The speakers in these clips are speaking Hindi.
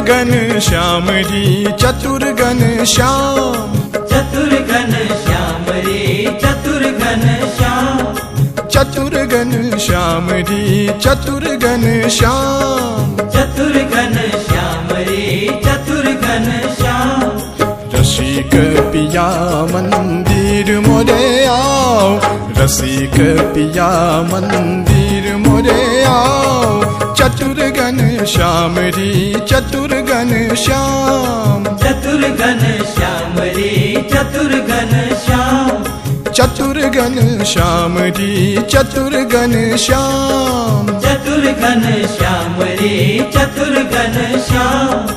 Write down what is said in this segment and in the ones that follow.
घन श्याम री चतुर घन श्याम, चतुर घन श्याम रे चतुर घन श्याम, चतुर घन श्याम री चतुर घन श्याम, चतुर घन श्याम रे चतुर घन श्याम। रसिक पिया मंदिर मोरे आओ, रसिक पिया मंदिर मोरे आओ, चतुर घन श्याम री चतुर घन श्याम, चतुर घन श्याम रे चतुर घन श्याम, चतुर घन श्याम री चतुर घन श्याम, चतुर घन श्याम रे चतुर घन श्याम।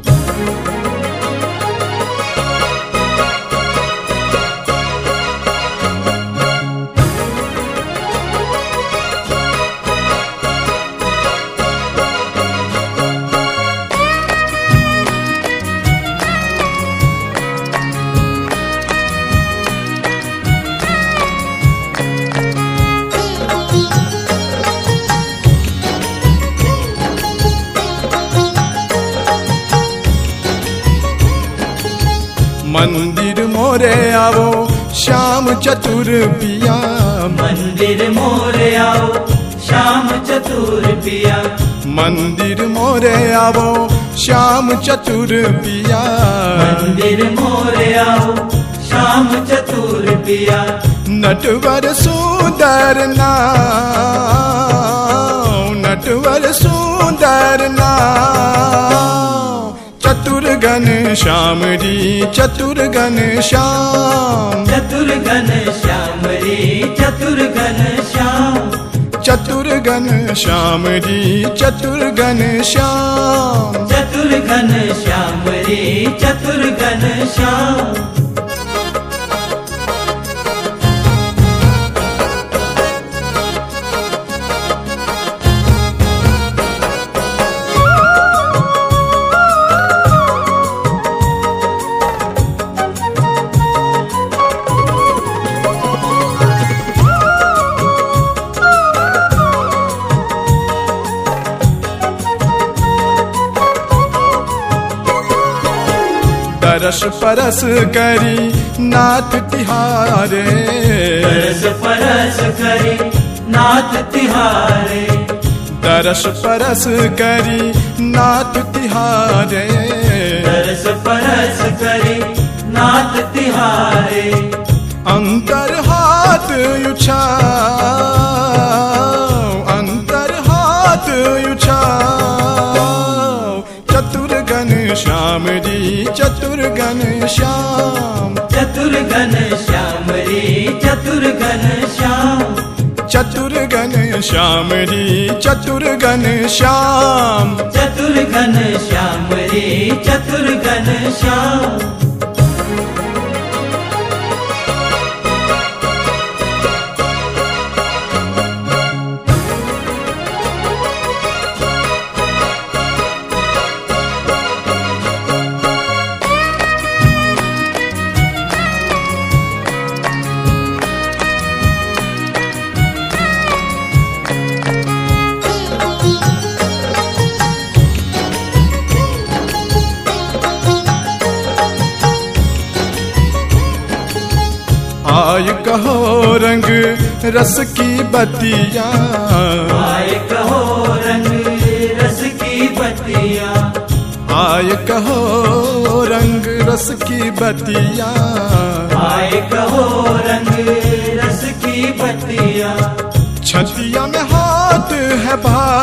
मंदिर मोरे आओ श्याम चतुर पिया, मंदिर मोरे आओ श्याम चतुर पिया, मंदिर मोरे आओ श्याम चतुर पिया, मंदिर मोरे आओ श्याम चतुर पिया। नटवर सुंदर नाव, नटवर सुंदर नाव, चतुर घन श्याम री चतुर घन श्याम, चतुर घन श्याम रे चतुर घन श्याम, चतुर घन श्याम री चतुर घन श्याम, चतुर घन श्याम रे चतुर घन श्याम। तरस परस करी नाथ तिहारे, तरस परस करी नाथ तिहारे, तरस परस करी नाथ तिहारे, तरस परस करी नाथ तिहारे। अंतर हाथ उछाओ, अंतर हाथ उछाओ, चतुर घन श्याम री चतुर घन श्याम, चतुर घन श्याम रे चतुर घन श्याम, चतुर घन श्याम री चतुर घन श्याम, चतुर घन श्याम रे चतुर घन श्याम। आय कहो रंग रस की बतिया, आय कहो रंग रस की बतिया, आय कहो रंग रस की बतिया, आय कहो रंग रस की बतिया। छतिया में हाथ है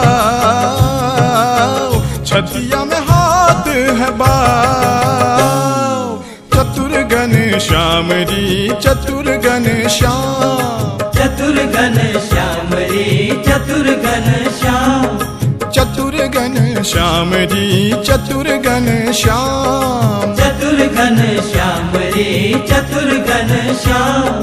भाव, छतिया में हाथ है भाव, चतुर घन श्याम री चतुर घन श्याम, चतुर घन श्याम रे चतुर घन श्याम, चतुर घन श्याम री चतुर घन श्याम, चतुर घन श्याम रे चतुर घन श्याम।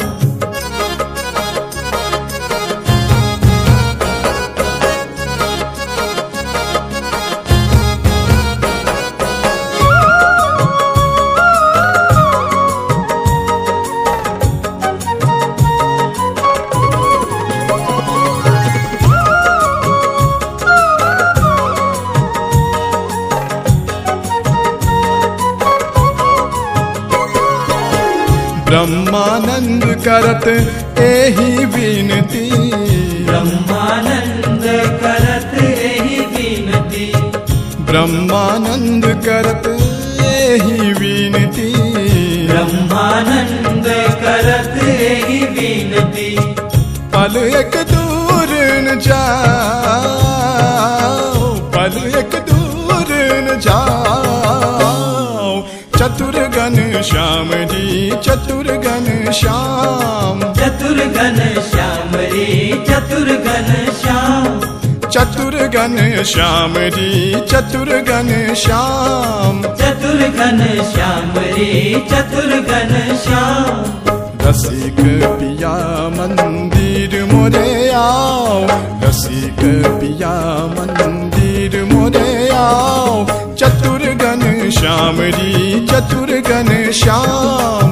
ब्रह्मानंद करत एही विनती, ब्रह्मानंद करत एही विनती, ब्रह्मानंद करत एही विनती, ब्रह्मानंद करत एही विनती। पल एक दूर न जाओ, पल एक दूर न जाओ, चतुर्घन श्याम जी चतुर्घन श्याम, चतुर्घन श्याम रे चतुर्घन श्याम, चतुर्घन श्याम जी चतुर्घन श्याम, चतुर्घन श्याम रे चतुर्घन श्याम। रसिक पिया मंदिर मोरे आओ, रसिक पिया मंदिर मोरे आओ, चतुर्घन श्याम जी चतुर्घन श्याम।